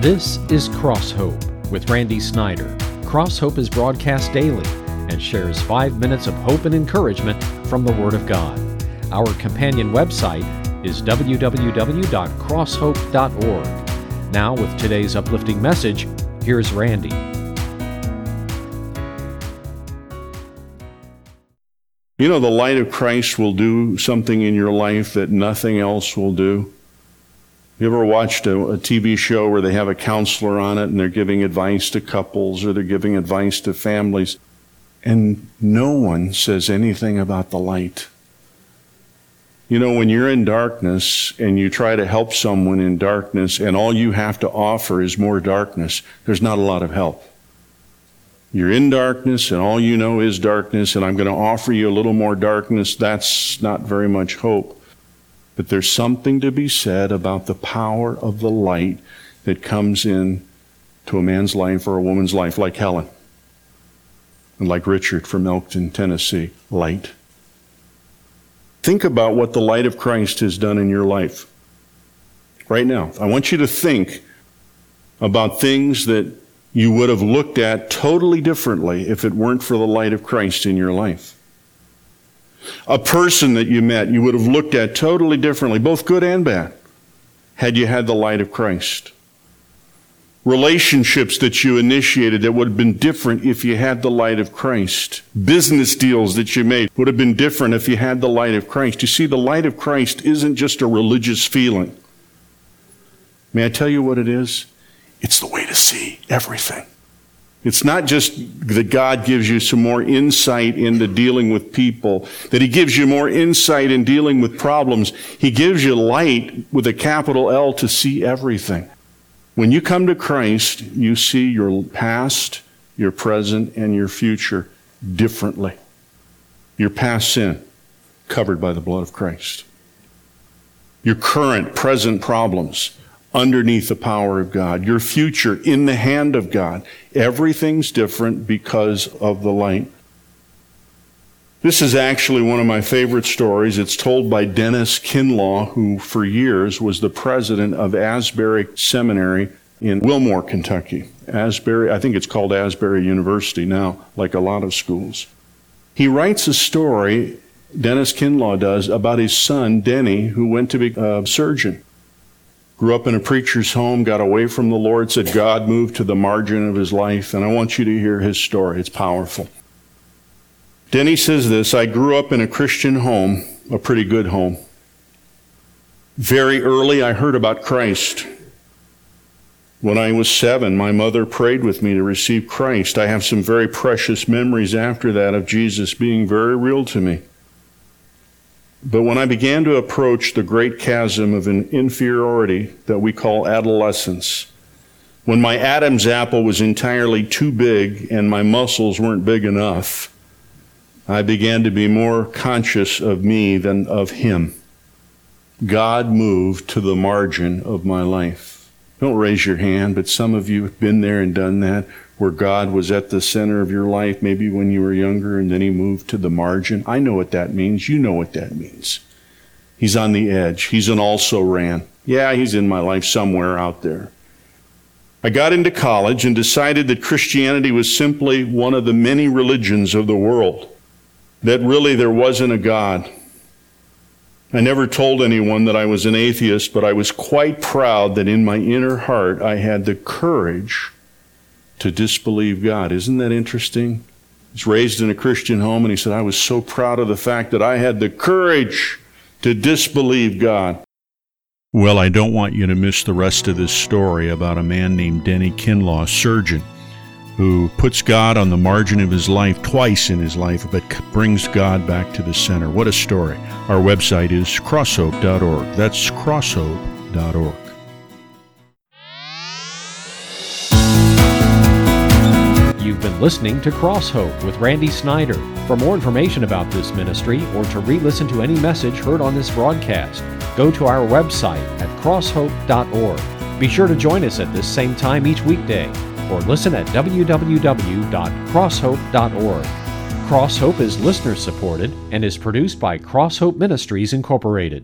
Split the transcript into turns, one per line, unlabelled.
This is Cross Hope with Randy Snyder. Cross Hope is broadcast daily and shares 5 minutes of hope and encouragement from the Word of God. Our companion website is www.crosshope.org. Now, with today's uplifting message, here's Randy.
You know, the light of Christ will do something in your life that nothing else will do. You ever watched a TV show where they have a counselor on it and they're giving advice to couples or they're giving advice to families, and no one says anything about the light? You know, when you're in darkness and you try to help someone in darkness and all you have to offer is more darkness, there's not a lot of help. You're in darkness and all you know is darkness, and I'm going to offer you a little more darkness. That's not very much hope. But there's something to be said about the power of the light that comes in to a man's life or a woman's life, like Helen and like Richard from Elkton, Tennessee. Light. Think about what the light of Christ has done in your life. Right now, I want you to think about things that you would have looked at totally differently if it weren't for the light of Christ in your life. A person that you met, you would have looked at totally differently, both good and bad, had you had the light of Christ. Relationships that you initiated that would have been different if you had the light of Christ. Business deals that you made would have been different if you had the light of Christ. You see, the light of Christ isn't just a religious feeling. May I tell you what it is? It's the way to see everything. It's not just that God gives you some more insight into dealing with people, that He gives you more insight in dealing with problems. He gives you light with a capital L to see everything. When you come to Christ, you see your past, your present, and your future differently. Your past sin, covered by the blood of Christ. Your current, present problems, underneath the power of God. Your future in the hand of God. Everything's different because of the light. This is actually one of my favorite stories. It's told by Dennis Kinlaw, who for years was the president of Asbury Seminary in Wilmore, Kentucky. Asbury, I think it's called Asbury University now, like a lot of schools. He writes a story, Dennis Kinlaw does, about his son, Denny, who went to be a surgeon. Grew up in a preacher's home, got away from the Lord, said God moved to the margin of his life, and I want you to hear his story. It's powerful. Denny says this: I grew up in a Christian home, a pretty good home. Very early I heard about Christ. When I was 7, my mother prayed with me to receive Christ. I have some very precious memories after that of Jesus being very real to me. But when I began to approach the great chasm of an inferiority that we call adolescence, when my Adam's apple was entirely too big and my muscles weren't big enough, I began to be more conscious of me than of Him. God moved to the margin of my life. Don't raise your hand, but some of you have been there and done that, where God was at the center of your life, maybe when you were younger, and then He moved to the margin. I know what that means. You know what that means. He's on the edge. He's an also-ran. Yeah, He's in my life somewhere out there. I got into college and decided that Christianity was simply one of the many religions of the world, that really there wasn't a God. I never told anyone that I was an atheist, but I was quite proud that in my inner heart I had the courage to disbelieve God. Isn't that interesting? He was raised in a Christian home, and he said, I was so proud of the fact that I had the courage to disbelieve God. Well, I don't want you to miss the rest of this story about a man named Denny Kinlaw, surgeon, who puts God on the margin of his life twice in his life, but brings God back to the center. What a story. Our website is crosshope.org. That's crosshope.org.
You've been listening to Cross Hope with Randy Snyder. For more information about this ministry or to re-listen to any message heard on this broadcast, go to our website at crosshope.org. Be sure to join us at this same time each weekday, or listen at www.crosshope.org. Cross Hope is listener supported and is produced by Cross Hope Ministries Incorporated.